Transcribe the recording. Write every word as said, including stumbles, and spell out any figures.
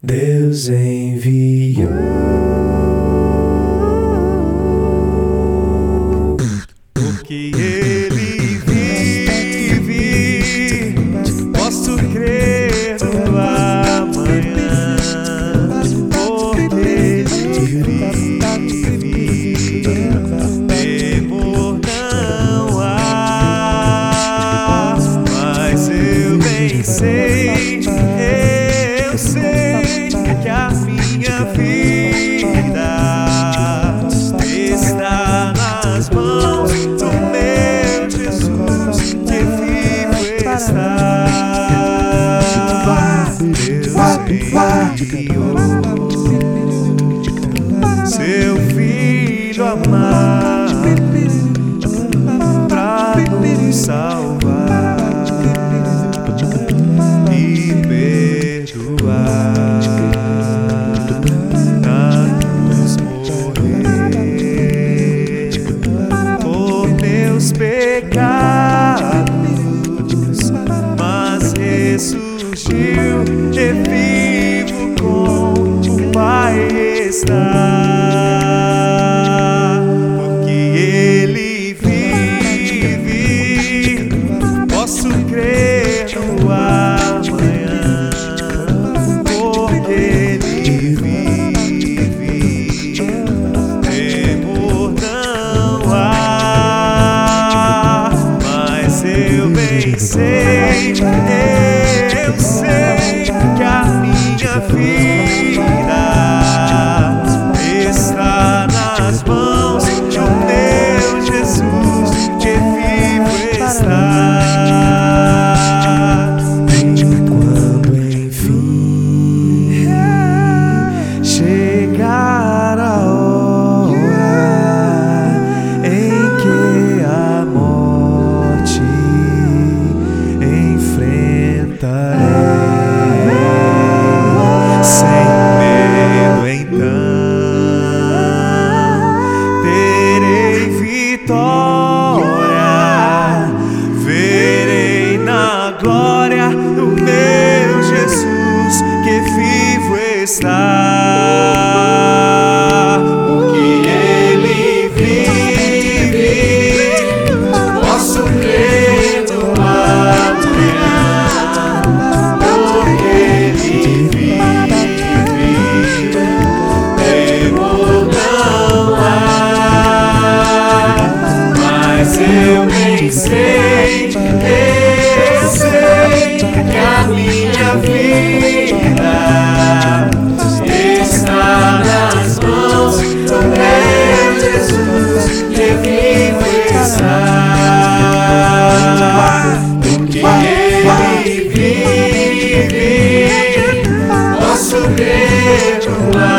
Deus enviou. Porque Ele vive, posso crer no amanhã. Porque Ele vive, temor não há. Mas eu bem sei, eu sei que a minha vida está nas mãos do meu Jesus, que vivo está. Deus enviou seu Filho amado pra nos salvar e perdoar, na cruz morrer por meus pecados, mas ressurgiu e vivo com o Pai está. Porque Ele vive, posso crer no amanhã. Porque Ele vive, temor não há. Mas eu bem sei, eu sei que a minha vida está nas mãos do meu Jesus, que vivo está. E quando enfim chegar a hora em que a morte enfrentarei, sem medo então terei vitória, verei na glória do meu Jesus, que vivo está. Porque Ele vive, posso crer no amanhã. Porque Ele vive, temor não há. Mas eu bem sei, eu sei que a minha vida está nas mãos do meu Jesus, que vivo está. Porque Ele vive, posso crer no